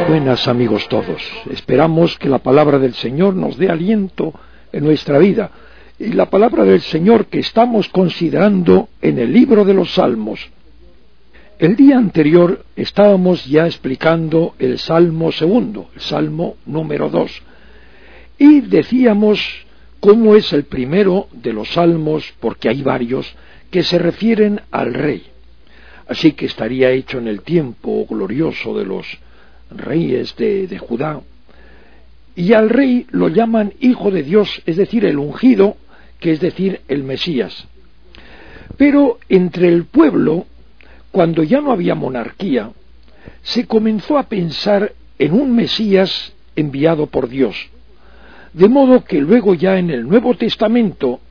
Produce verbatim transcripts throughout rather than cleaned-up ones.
Buenas amigos todos, esperamos que la palabra del Señor nos dé aliento en nuestra vida, y la palabra del Señor que estamos considerando en el libro de los Salmos. El día anterior estábamos ya explicando el Salmo segundo, el Salmo número dos, y decíamos cómo es el primero de los salmos, porque hay varios que se refieren al Rey. Así que estaría hecho en el tiempo glorioso de los reyes de, de Judá, y al Rey lo llaman Hijo de Dios, es decir, el ungido, que es decir, el Mesías. Pero entre el pueblo, cuando ya no había monarquía, se comenzó a pensar en un Mesías enviado por Dios, de modo que luego ya en el Nuevo Testamento,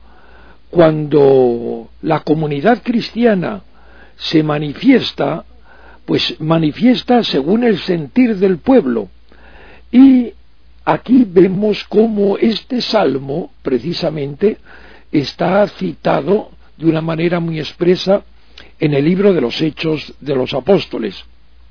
cuando la comunidad cristiana se manifiesta, pues manifiesta según el sentir del pueblo. Y aquí vemos cómo este salmo, precisamente, está citado de una manera muy expresa en el libro de los Hechos de los Apóstoles.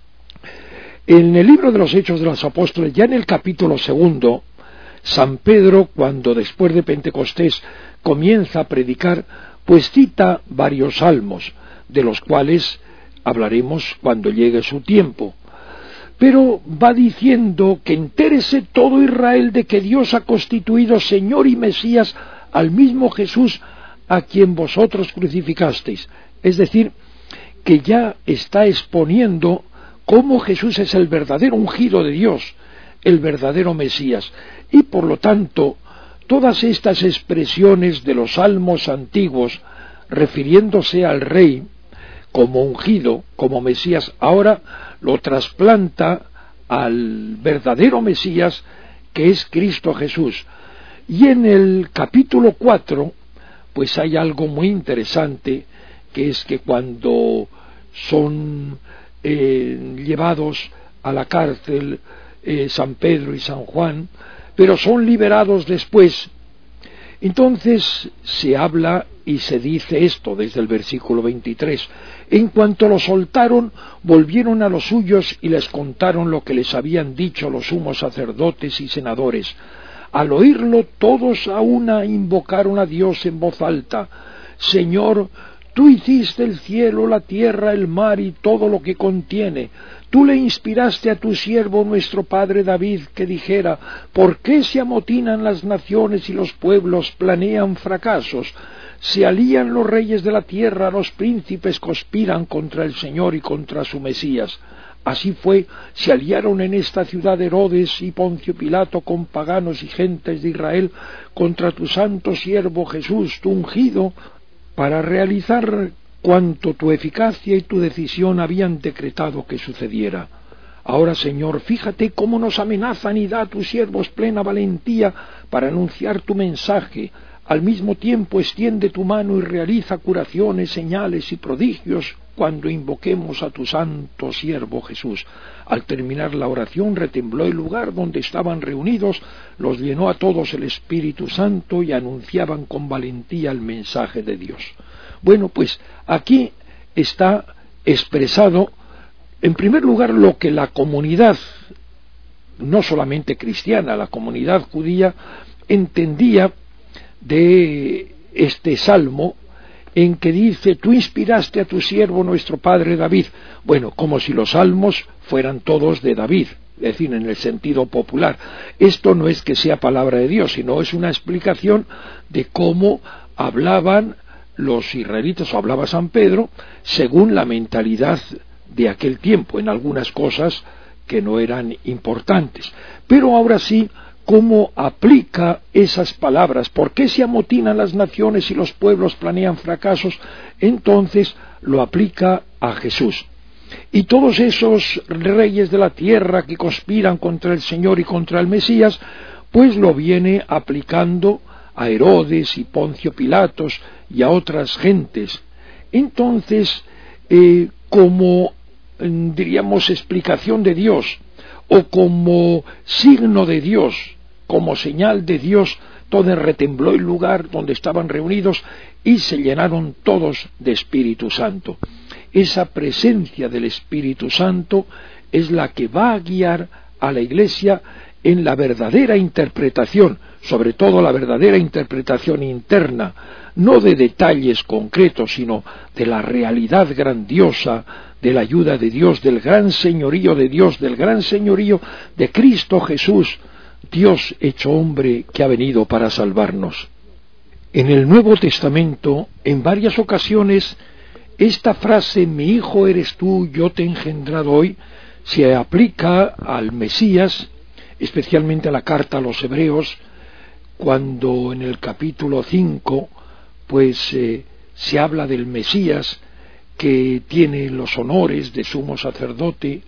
En el libro de los Hechos de los Apóstoles, ya en el capítulo segundo, San Pedro, cuando después de Pentecostés comienza a predicar, pues cita varios salmos, de los cuales hablaremos cuando llegue su tiempo. Pero va diciendo que entérese todo Israel de que Dios ha constituido Señor y Mesías al mismo Jesús a quien vosotros crucificasteis. Es decir, que ya está exponiendo cómo Jesús es el verdadero ungido de Dios, el verdadero Mesías. Y por lo tanto, todas estas expresiones de los salmos antiguos, refiriéndose al Rey como ungido, como Mesías, ahora lo trasplanta al verdadero Mesías, que es Cristo Jesús. Y en el capítulo cuatro, pues hay algo muy interesante, que es que cuando son eh, llevados a la cárcel eh, San Pedro y San Juan, pero son liberados después, entonces se habla y se dice esto desde el versículo veintitrés: en cuanto los soltaron, volvieron a los suyos y les contaron lo que les habían dicho los sumos sacerdotes y senadores. Al oírlo, todos a una invocaron a Dios en voz alta: Señor, tú hiciste el cielo, la tierra, el mar y todo lo que contiene. Tú le inspiraste a tu siervo nuestro padre David, que dijera: ¿por qué se amotinan las naciones y los pueblos planean fracasos? Se alían los reyes de la tierra, los príncipes conspiran contra el Señor y contra su Mesías. Así fue, se aliaron en esta ciudad Herodes y Poncio Pilato con paganos y gentes de Israel contra tu santo siervo Jesús, tu ungido, para realizar cuanto tu eficacia y tu decisión habían decretado que sucediera. Ahora, Señor, fíjate cómo nos amenazan y da a tus siervos plena valentía para anunciar tu mensaje. Al mismo tiempo extiende tu mano y realiza curaciones, señales y prodigios cuando invoquemos a tu santo siervo Jesús. Al terminar la oración retembló el lugar donde estaban reunidos, los llenó a todos el Espíritu Santo y anunciaban con valentía el mensaje de Dios. Bueno, pues aquí está expresado, en primer lugar, lo que la comunidad, no solamente cristiana, la comunidad judía, entendía de este salmo, en que dice: tú inspiraste a tu siervo nuestro padre David. Bueno, como si los salmos fueran todos de David, es decir, en el sentido popular. Esto no es que sea palabra de Dios, sino es una explicación de cómo hablaban los israelitas, o hablaba San Pedro, según la mentalidad de aquel tiempo, en algunas cosas que no eran importantes. Pero ahora sí, cómo aplica esas palabras: ¿por qué se amotinan las naciones y los pueblos planean fracasos? Entonces lo aplica a Jesús. Y todos esos reyes de la tierra que conspiran contra el Señor y contra el Mesías, pues lo viene aplicando a Herodes y Poncio Pilatos y a otras gentes. Entonces, eh, como diríamos explicación de Dios, o como signo de Dios, como señal de Dios, todo retembló el lugar donde estaban reunidos y se llenaron todos de Espíritu Santo. Esa presencia del Espíritu Santo es la que va a guiar a la Iglesia en la verdadera interpretación, sobre todo la verdadera interpretación interna, no de detalles concretos, sino de la realidad grandiosa de la ayuda de Dios, del gran señorío de Dios, del gran señorío de Cristo Jesús, Dios hecho hombre que ha venido para salvarnos. En el Nuevo Testamento, en varias ocasiones, esta frase, mi hijo eres tú, yo te he engendrado hoy, se aplica al Mesías, especialmente a la carta a los Hebreos, cuando en el capítulo cinco, pues eh, se habla del Mesías, que tiene los honores de sumo sacerdote,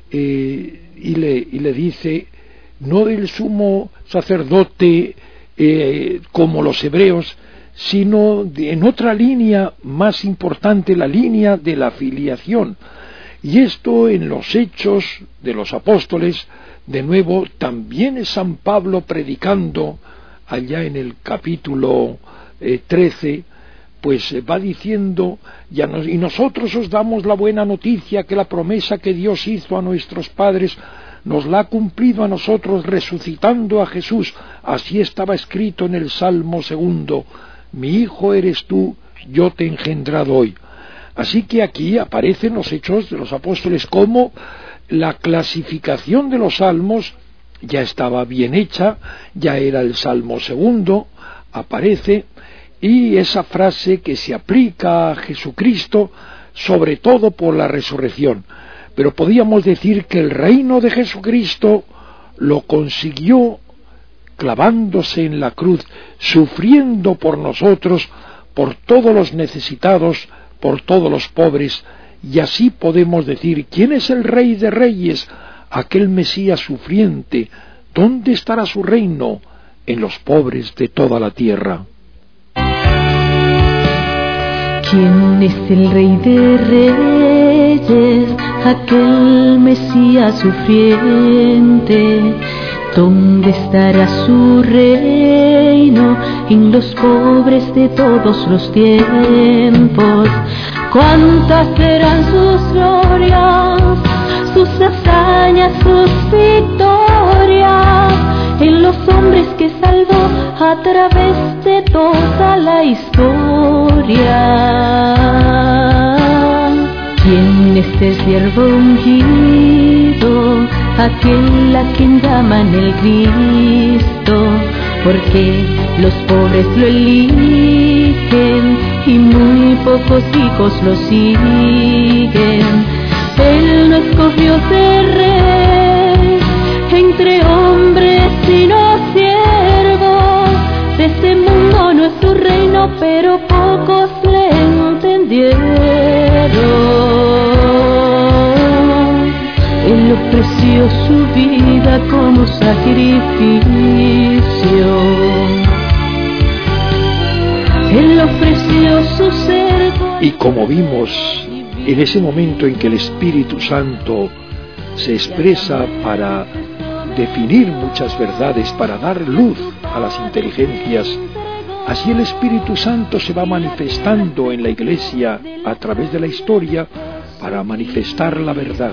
eh, y, le, y le dice, no del sumo sacerdote eh, como los hebreos, sino de, en otra línea más importante, la línea de la filiación. Y esto en los Hechos de los Apóstoles, de nuevo, también es San Pablo predicando allá en el capítulo eh, trece, pues va diciendo, ya nos, y nosotros os damos la buena noticia que la promesa que Dios hizo a nuestros padres nos la ha cumplido a nosotros resucitando a Jesús. Así estaba escrito en el Salmo segundo, mi hijo eres tú, yo te he engendrado hoy. Así que aquí aparecen los Hechos de los Apóstoles como la clasificación de los salmos ya estaba bien hecha, ya era el Salmo segundo, aparece, y esa frase que se aplica a Jesucristo, sobre todo por la resurrección. Pero podíamos decir que el reino de Jesucristo lo consiguió clavándose en la cruz, sufriendo por nosotros, por todos los necesitados, por todos los pobres, y así podemos decir, ¿quién es el Rey de Reyes? Aquel Mesías sufriente. ¿Dónde estará su reino? En los pobres de toda la tierra. ¿Quién es el Rey de Reyes? Aquel Mesías sufriente. ¿Dónde estará su reino? En los pobres de todos los tiempos. ¿Cuántas serán sus glorias, sus hazañas, sus victorias? En los hombres que salvó a través de toda la historia. ¿Quién es el siervo ungido? Aquel a quien llaman el Cristo, porque los pobres lo eligen y muy pocos hijos lo siguen. Él no escogió ser rey entre hombres sino siervos. De este mundo no es su reino, pero pocos le entendieron. Él ofreció su vida como sacrificio. Él ofreció su ser. Y como vimos, en ese momento en que el Espíritu Santo se expresa para definir muchas verdades, para dar luz a las inteligencias, así el Espíritu Santo se va manifestando en la Iglesia a través de la historia para manifestar la verdad.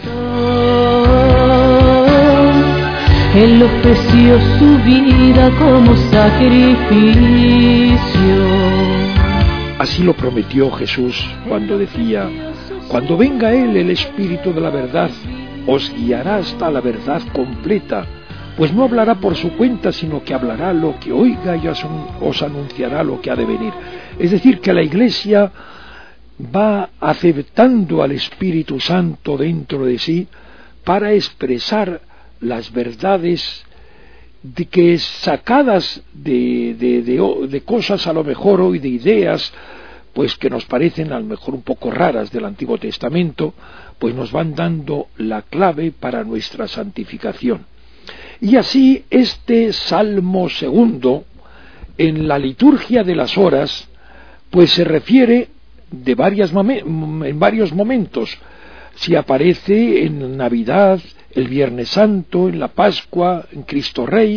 Él ofreció su vida como sacrificio. Así lo prometió Jesús cuando decía, cuando venga Él, el Espíritu de la verdad, os guiará hasta la verdad completa, pues no hablará por su cuenta, sino que hablará lo que oiga y os anunciará lo que ha de venir. Es decir, que la Iglesia va aceptando al Espíritu Santo dentro de sí para expresar las verdades de que sacadas de, de, de, de cosas a lo mejor hoy, de ideas pues que nos parecen a lo mejor un poco raras del Antiguo Testamento, pues nos van dando la clave para nuestra santificación. Y así este Salmo segundo, en la liturgia de las horas, pues se refiere de varias en varios momentos. Si aparece en Navidad, el Viernes Santo, en la Pascua, en Cristo Rey,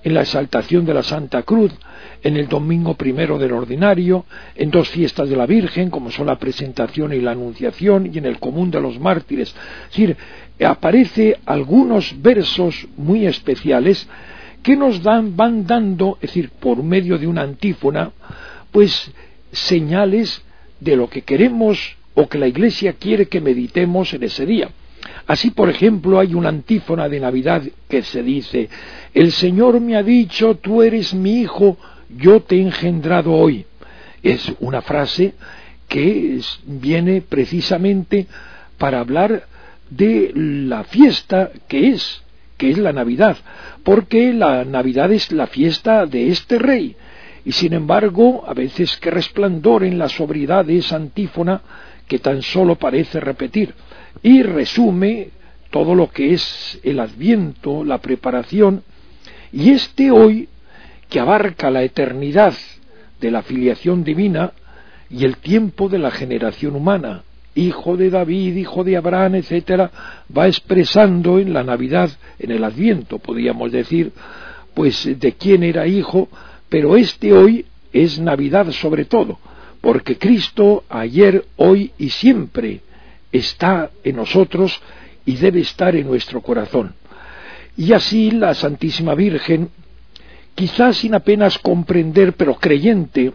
en la exaltación de la Santa Cruz, en el domingo primero del ordinario, en dos fiestas de la Virgen, como son la presentación y la anunciación, y en el común de los mártires. Es decir, aparece algunos versos muy especiales que nos dan, van dando, es decir, por medio de una antífona, pues señales de lo que queremos o que la Iglesia quiere que meditemos en ese día. Así, por ejemplo, hay una antífona de Navidad que se dice: el Señor me ha dicho, tú eres mi hijo, yo te he engendrado hoy. Es una frase que es, viene precisamente para hablar de la fiesta que es, que es la Navidad, porque la Navidad es la fiesta de este Rey, y sin embargo, a veces qué resplandor en la sobriedad de esa antífona que tan solo parece repetir, y resume todo lo que es el Adviento, la preparación, y este hoy, que abarca la eternidad de la filiación divina y el tiempo de la generación humana, hijo de David, hijo de Abraham, etcétera, va expresando en la Navidad, en el Adviento, podríamos decir, pues de quién era hijo, pero este hoy es Navidad sobre todo, porque Cristo ayer, hoy y siempre está en nosotros y debe estar en nuestro corazón. Y así la Santísima Virgen, quizás sin apenas comprender, pero creyente,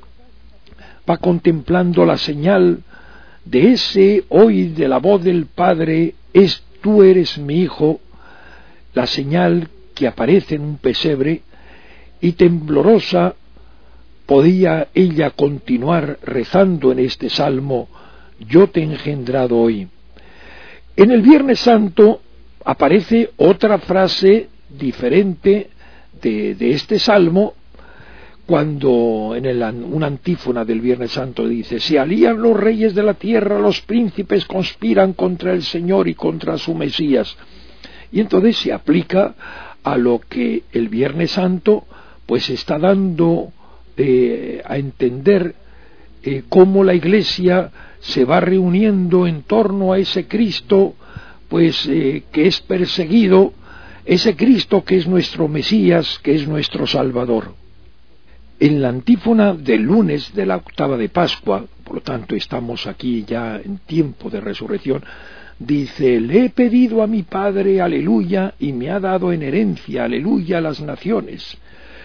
va contemplando la señal de ese hoy de la voz del Padre, es tú eres mi hijo, la señal que aparece en un pesebre, y temblorosa podía ella continuar rezando en este salmo: yo te he engendrado hoy. En el Viernes Santo aparece otra frase diferente de, de este salmo, cuando en el, una antífona del Viernes Santo dice: se alían los reyes de la tierra, los príncipes conspiran contra el Señor y contra su Mesías. Y entonces se aplica a lo que el Viernes Santo pues está dando eh, a entender eh, cómo la Iglesia se va reuniendo en torno a ese Cristo pues eh, que es perseguido, ese Cristo que es nuestro Mesías, que es nuestro Salvador. En la antífona del lunes de la octava de Pascua, por lo tanto estamos aquí ya en tiempo de resurrección, dice: le he pedido a mi Padre, aleluya, y me ha dado en herencia, aleluya, las naciones.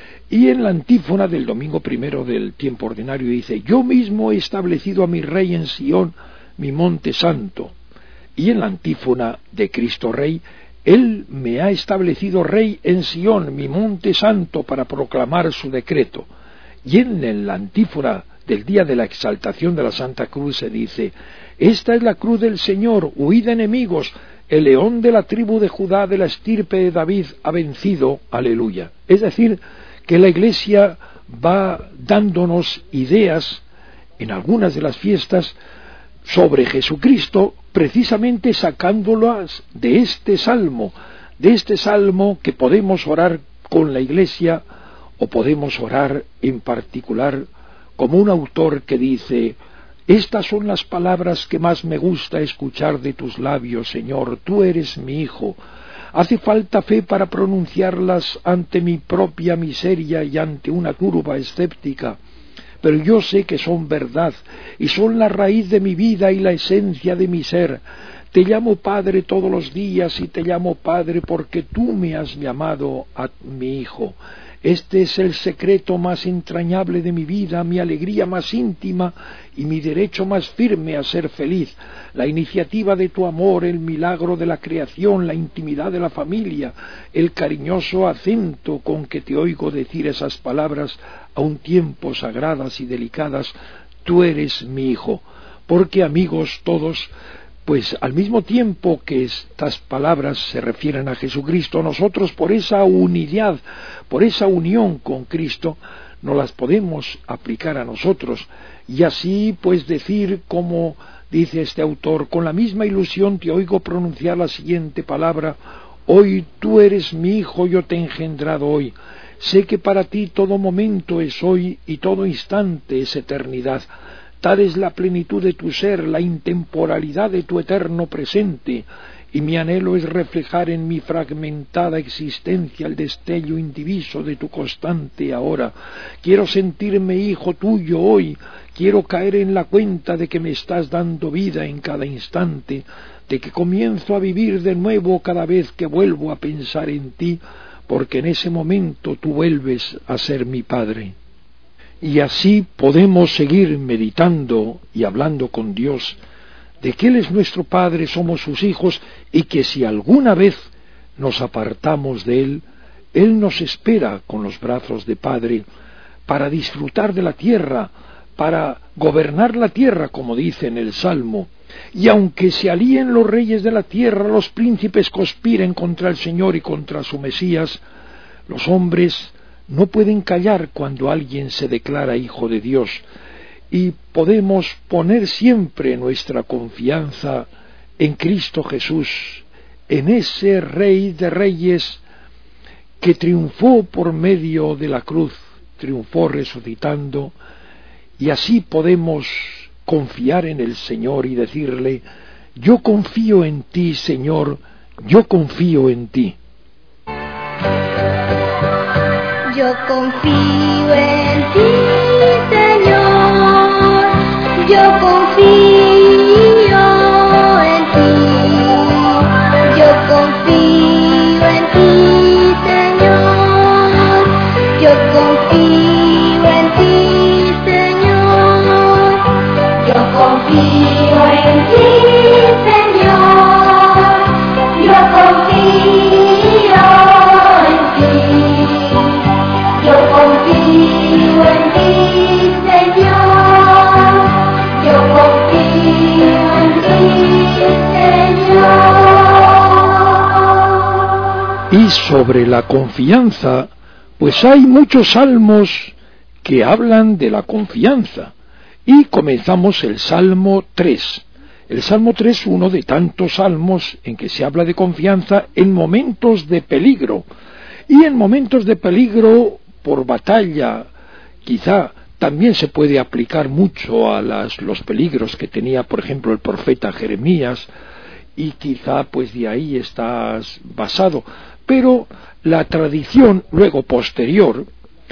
Y en la antífona del domingo primero del tiempo ordinario dice: yo mismo he establecido a mi Rey en Sión, mi monte santo. Y en la antífona de Cristo Rey: Él me ha establecido Rey en Sión, mi monte santo, para proclamar su decreto. Y en la antífona del día de la exaltación de la Santa Cruz se dice: esta es la cruz del Señor, huid enemigos, el león de la tribu de Judá, de la estirpe de David, ha vencido, aleluya. Es decir, que la Iglesia va dándonos ideas en algunas de las fiestas sobre Jesucristo, precisamente sacándolas de este salmo, de este salmo que podemos orar con la Iglesia o podemos orar en particular como un autor que dice: estas son las palabras que más me gusta escuchar de tus labios, Señor, tú eres mi Hijo. Hace falta fe para pronunciarlas ante mi propia miseria y ante una turba escéptica, pero yo sé que son verdad y son la raíz de mi vida y la esencia de mi ser. Te llamo Padre todos los días y te llamo Padre porque tú me has llamado a mi Hijo. Este es el secreto más entrañable de mi vida, mi alegría más íntima y mi derecho más firme a ser feliz. La iniciativa de tu amor, el milagro de la creación, la intimidad de la familia, el cariñoso acento con que te oigo decir esas palabras a un tiempo sagradas y delicadas: tú eres mi Hijo. Porque, amigos todos, pues al mismo tiempo que estas palabras se refieren a Jesucristo, nosotros por esa unidad, por esa unión con Cristo, no las podemos aplicar a nosotros, y así pues decir, como dice este autor: con la misma ilusión te oigo pronunciar la siguiente palabra: hoy tú eres mi Hijo, yo te he engendrado hoy. Sé que para ti todo momento es hoy y todo instante es eternidad. Tal es la plenitud de tu ser, la intemporalidad de tu eterno presente, y mi anhelo es reflejar en mi fragmentada existencia el destello indiviso de tu constante ahora. Quiero sentirme hijo tuyo hoy, quiero caer en la cuenta de que me estás dando vida en cada instante, de que comienzo a vivir de nuevo cada vez que vuelvo a pensar en ti, porque en ese momento tú vuelves a ser mi Padre. Y así podemos seguir meditando y hablando con Dios, de que Él es nuestro Padre, somos sus hijos, y que si alguna vez nos apartamos de Él, Él nos espera con los brazos de Padre para disfrutar de la tierra, para gobernar la tierra, como dice en el Salmo. Y aunque se alíen los reyes de la tierra, los príncipes conspiren contra el Señor y contra su Mesías, los hombres no pueden callar cuando alguien se declara hijo de Dios, y podemos poner siempre nuestra confianza en Cristo Jesús, en ese Rey de Reyes que triunfó por medio de la cruz, triunfó resucitando, y así podemos confiar en el Señor y decirle: yo confío en ti, Señor, yo confío en ti. Yo confío en ti, Señor, yo confío en ti, yo confío en ti, Señor, yo confío en ti, Señor, yo confío en ti, Señor, yo confío en ti. Yo confío en ti, Señor, yo confío en ti, Señor. Y sobre la confianza, pues hay muchos salmos que hablan de la confianza. Y comenzamos el Salmo tres. El Salmo tres, uno de tantos salmos en que se habla de confianza en momentos de peligro. Y en momentos de peligro por batalla, quizá también se puede aplicar mucho a las, los peligros que tenía, por ejemplo, el profeta Jeremías, y quizá pues de ahí estás basado. Pero la tradición luego posterior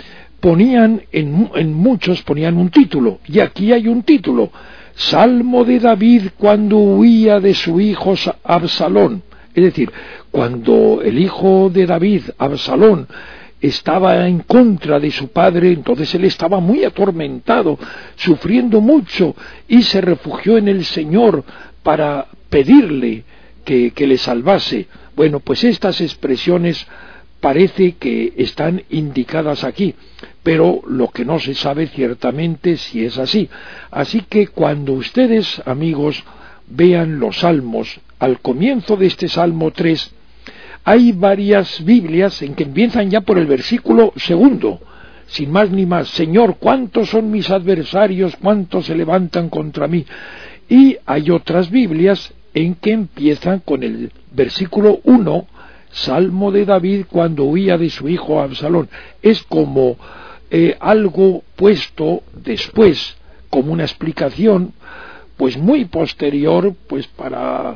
ponían en, en muchos ponían un título, y aquí hay un título: Salmo de David cuando huía de su hijo Absalón. Es decir, cuando el hijo de David, Absalón, estaba en contra de su padre, entonces él estaba muy atormentado, sufriendo mucho, y se refugió en el Señor para pedirle que, que le salvase. Bueno, pues estas expresiones parece que están indicadas aquí, pero lo que no se sabe ciertamente si es así. Así que cuando ustedes, amigos, vean los salmos, al comienzo de este Salmo tres, hay varias Biblias en que empiezan ya por el versículo segundo, sin más ni más: Señor, ¿cuántos son mis adversarios? ¿Cuántos se levantan contra mí? Y hay otras Biblias en que empiezan con el versículo uno, Salmo de David cuando huía de su hijo Absalón. Es como eh, algo puesto después, como una explicación, pues muy posterior, pues para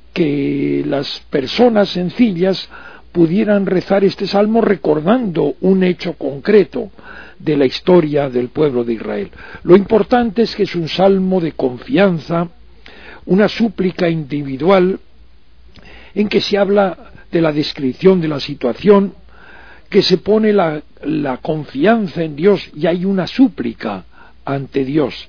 que las personas sencillas pudieran rezar este salmo recordando un hecho concreto de la historia del pueblo de Israel. Lo importante es que es un salmo de confianza, una súplica individual en que se habla de la descripción de la situación, que se pone la, la confianza en Dios y hay una súplica ante Dios.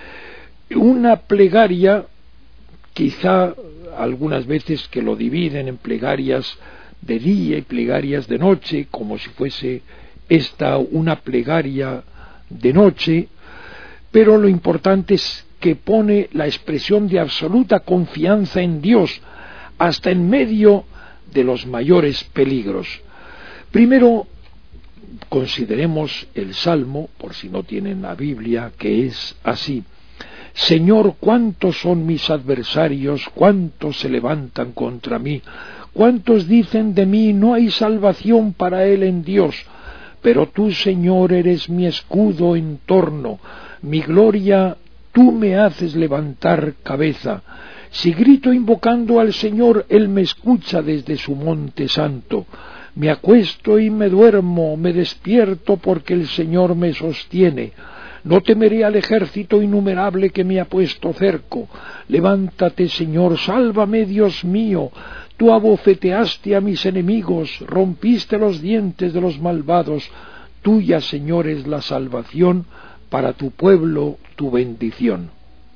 Una plegaria, quizá algunas veces que lo dividen en plegarias de día y plegarias de noche, como si fuese esta una plegaria de noche, pero lo importante es que pone la expresión de absoluta confianza en Dios, hasta en medio de los mayores peligros. Primero, consideremos el Salmo, por si no tienen la Biblia, que es así: Señor, ¿cuántos son mis adversarios? ¿Cuántos se levantan contra mí? ¿Cuántos dicen de mí, no hay salvación para él en Dios? Pero tú, Señor, eres mi escudo en torno, mi gloria, tú me haces levantar cabeza. Si grito invocando al Señor, Él me escucha desde su monte santo. Me acuesto y me duermo, me despierto porque el Señor me sostiene. No temeré al ejército innumerable que me ha puesto cerco. Levántate, Señor, sálvame, Dios mío. Tú abofeteaste a mis enemigos, rompiste los dientes de los malvados. Tuya, Señor, es la salvación, para tu pueblo tu bendición.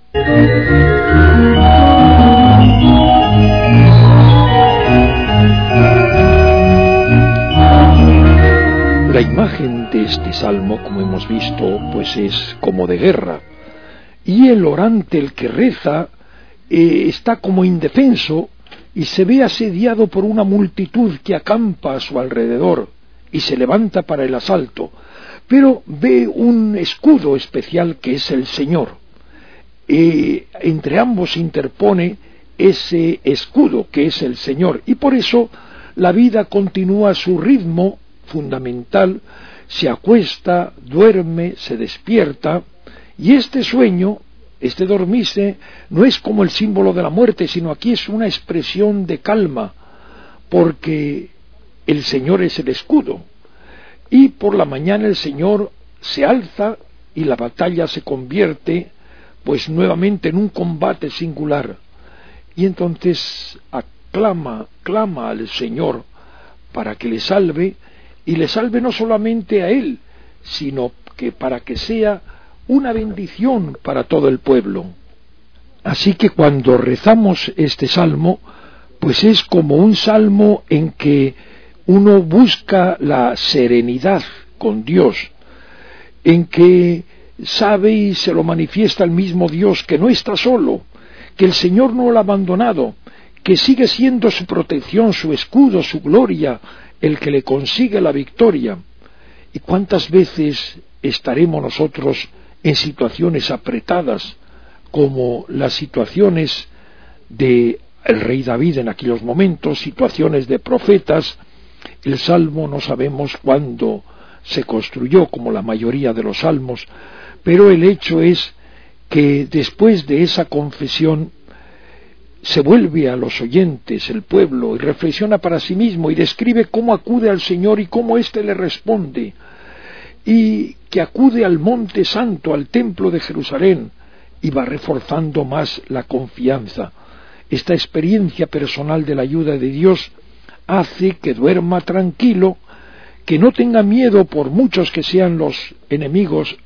La imagen de este salmo, como hemos visto, pues es como de guerra, y el orante, el que reza, eh, está como indefenso y se ve asediado por una multitud que acampa a su alrededor y se levanta para el asalto, pero ve un escudo especial que es el Señor. Eh, entre ambos interpone ese escudo que es el Señor, y por eso la vida continúa a su ritmo fundamental, se acuesta, duerme, se despierta, y este sueño, este dormirse, no es como el símbolo de la muerte, sino aquí es una expresión de calma, porque el Señor es el escudo, y por la mañana el Señor se alza y la batalla se convierte pues nuevamente en un combate singular, y entonces aclama, clama al Señor para que le salve, y le salve no solamente a él, sino que para que sea una bendición para todo el pueblo. Así que cuando rezamos este salmo, pues es como un salmo en que uno busca la serenidad con Dios, en que sabe y se lo manifiesta el mismo Dios que no está solo, que el Señor no lo ha abandonado, que sigue siendo su protección, su escudo, su gloria, el que le consigue la victoria. ¿Y cuántas veces estaremos nosotros en situaciones apretadas, como las situaciones de el rey David en aquellos momentos, situaciones de profetas? El salmo no sabemos cuándo se construyó, como la mayoría de los salmos, pero el hecho es que después de esa confesión se vuelve a los oyentes, el pueblo, y reflexiona para sí mismo y describe cómo acude al Señor y cómo éste le responde, y que acude al monte santo, al templo de Jerusalén, y va reforzando más la confianza. Esta experiencia personal de la ayuda de Dios hace que duerma tranquilo, que no tenga miedo por muchos que sean los enemigos,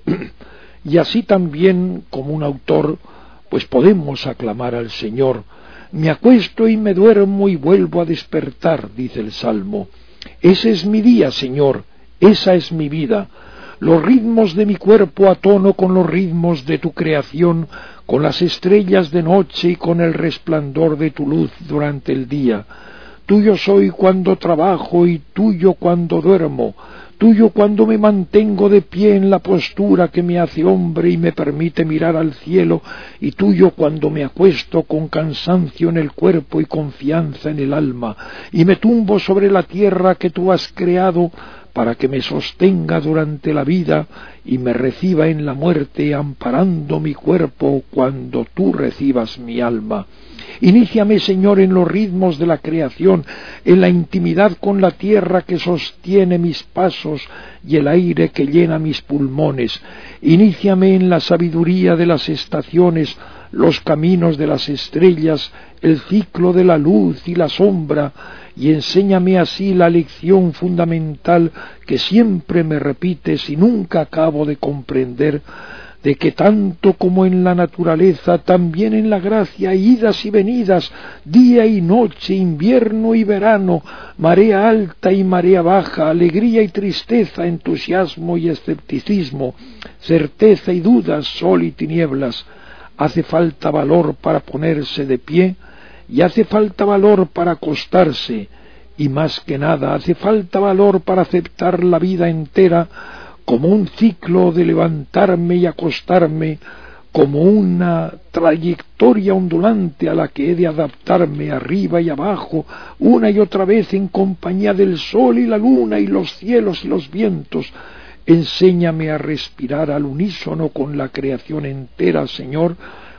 y así también, como un autor, pues podemos aclamar al Señor. Me acuesto y me duermo y vuelvo a despertar, dice el Salmo. Ese es mi día, Señor, esa es mi vida. Los ritmos de mi cuerpo atono con los ritmos de tu creación, con las estrellas de noche y con el resplandor de tu luz durante el día. Tuyo soy cuando trabajo y tuyo cuando duermo, tuyo cuando me mantengo de pie en la postura que me hace hombre y me permite mirar al cielo, y tuyo cuando me acuesto con cansancio en el cuerpo y confianza en el alma, y me tumbo sobre la tierra que tú has creado para que me sostenga durante la vida y me reciba en la muerte, amparando mi cuerpo cuando tú recibas mi alma. Iníciame, Señor, en los ritmos de la creación, en la intimidad con la tierra que sostiene mis pasos y el aire que llena mis pulmones. Iníciame en la sabiduría de las estaciones, los caminos de las estrellas, el ciclo de la luz y la sombra, y enséñame así la lección fundamental que siempre me repites y nunca acabo de comprender, de que tanto como en la naturaleza, también en la gracia, idas y venidas, día y noche, invierno y verano, marea alta y marea baja, alegría y tristeza, entusiasmo y escepticismo, certeza y dudas, sol y tinieblas, hace falta valor para ponerse de pie, y hace falta valor para acostarse, y más que nada hace falta valor para aceptar la vida entera como un ciclo de levantarme y acostarme, como una trayectoria ondulante a la que he de adaptarme arriba y abajo, una y otra vez en compañía del sol y la luna y los cielos y los vientos. Enséñame a respirar al unísono con la creación entera, Señor,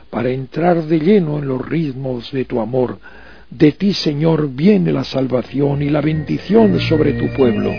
para entrar de lleno en los ritmos de tu amor. De ti, Señor, viene la salvación y la bendición sobre tu pueblo.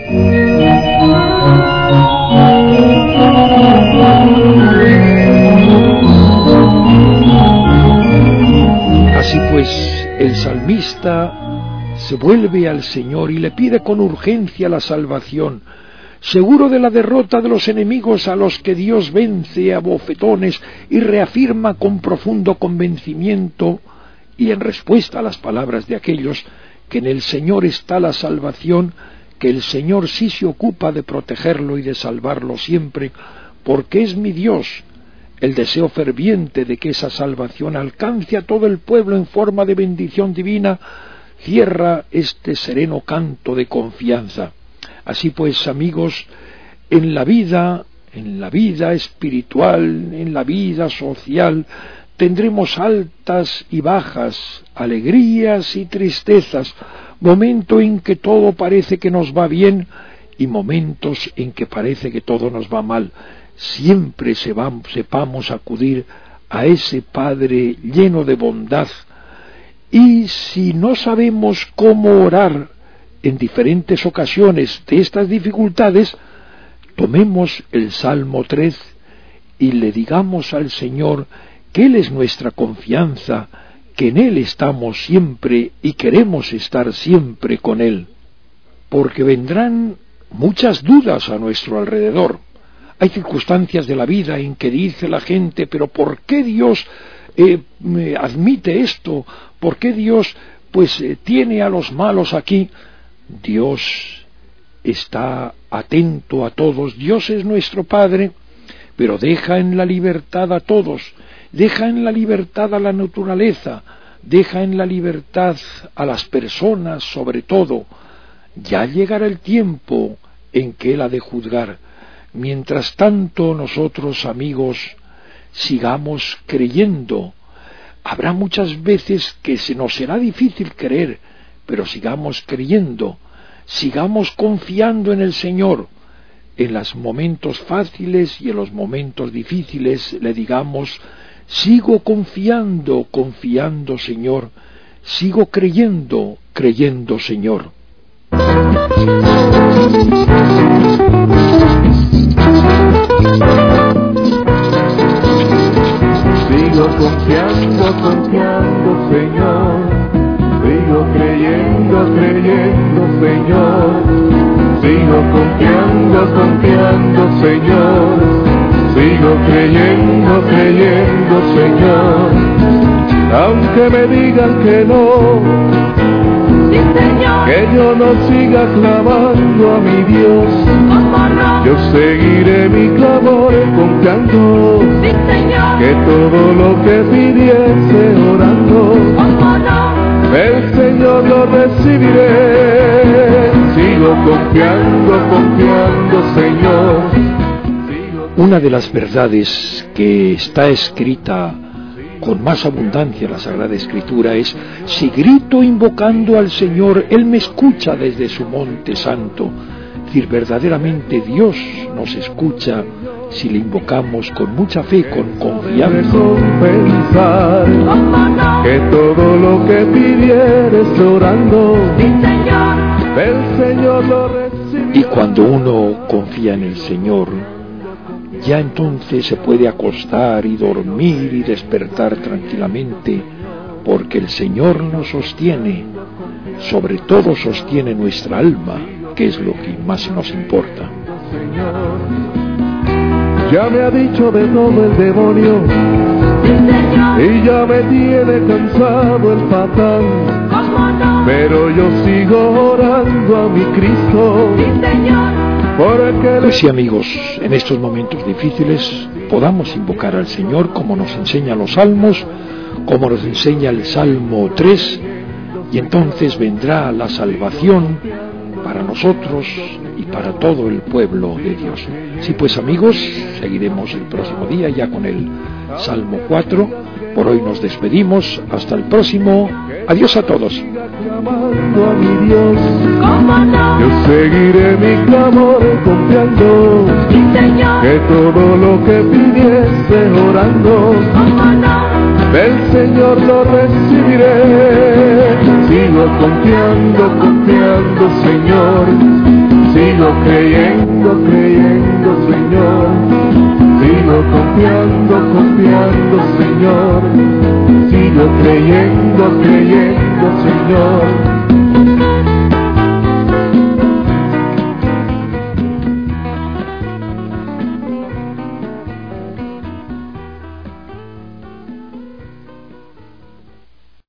Así pues, el salmista se vuelve al Señor y le pide con urgencia la salvación, seguro de la derrota de los enemigos a los que Dios vence a bofetones, y reafirma con profundo convencimiento, y en respuesta a las palabras de aquellos, que en el Señor está la salvación, que el Señor sí se ocupa de protegerlo y de salvarlo siempre, porque es mi Dios. El deseo ferviente de que esa salvación alcance a todo el pueblo en forma de bendición divina cierra este sereno canto de confianza. Así pues, amigos, en la vida, en la vida espiritual, en la vida social, tendremos altas y bajas, alegrías y tristezas, momento en que todo parece que nos va bien y momentos en que parece que todo nos va mal. Siempre sepamos acudir a ese Padre lleno de bondad, y si no sabemos cómo orar en diferentes ocasiones de estas dificultades, tomemos el Salmo tres y le digamos al Señor que Él es nuestra confianza, que en Él estamos siempre y queremos estar siempre con Él, porque vendrán muchas dudas a nuestro alrededor. Hay circunstancias de la vida en que dice la gente, pero ¿por qué Dios eh, admite esto? ¿Por qué Dios pues eh, tiene a los malos aquí? Dios está atento a todos, Dios es nuestro Padre, pero deja en la libertad a todos, deja en la libertad a la naturaleza, deja en la libertad a las personas sobre todo. Ya llegará el tiempo en que Él ha de juzgar. Mientras tanto, nosotros, amigos, sigamos creyendo. Habrá muchas veces que se nos será difícil creer, pero sigamos creyendo, sigamos confiando en el Señor. En los momentos fáciles y en los momentos difíciles le digamos: sigo confiando, confiando, Señor, sigo creyendo, creyendo, Señor. Sigo confiando, confiando, Señor. Sigo creyendo, creyendo, Señor. Sigo confiando, confiando, Señor. Sigo creyendo, creyendo, Señor. Aunque me digan que no, Sí, Señor. que yo no siga clamando a mi Dios, ¿Cómo no? yo seguiré mi clamor confiando, Sí, Señor. que todo lo que pidiese orando, ¿Cómo no? el Señor lo recibiré. Sigo confiando, confiando, Señor. Sigo... Una de las verdades que está escrita con más abundancia en la Sagrada Escritura es: si grito invocando al Señor, Él me escucha desde su monte santo. Es decir, verdaderamente Dios nos escucha si le invocamos con mucha fe, con confianza. Pensar ¿Cómo no? que todo lo que pidieres orando, Sí, Señor. el Señor lo recibirá. Y cuando uno confía en el Señor, ya entonces se puede acostar y dormir y despertar tranquilamente, porque el Señor nos sostiene, sobre todo sostiene nuestra alma, que es lo que más nos importa. Ya me ha dicho de todo el demonio, Sí, Señor. y ya me tiene cansado el patán, ¿Cómo no? pero yo sigo orando a mi Cristo, Sí, Señor. porque Pues sí, amigos, en estos momentos difíciles podamos invocar al Señor como nos enseñan los salmos, como nos enseña el Salmo tres, y entonces vendrá la salvación para nosotros y para todo el pueblo de Dios. Sí, pues amigos, seguiremos el próximo día ya con el Salmo cuatro. Por hoy nos despedimos, hasta el próximo. Adiós a todos. clamando a mi Dios, ¿Cómo no? yo seguiré mi clamor confiando, Sí, Señor. que todo lo que pidiese orando, ¿Cómo no? del Señor lo recibiré. Sigo confiando, confiando, Señor. Sigo creyendo, creyendo, Señor. Sigo confiando, confiando, Señor. Sigo creyendo, creyendo, Señor.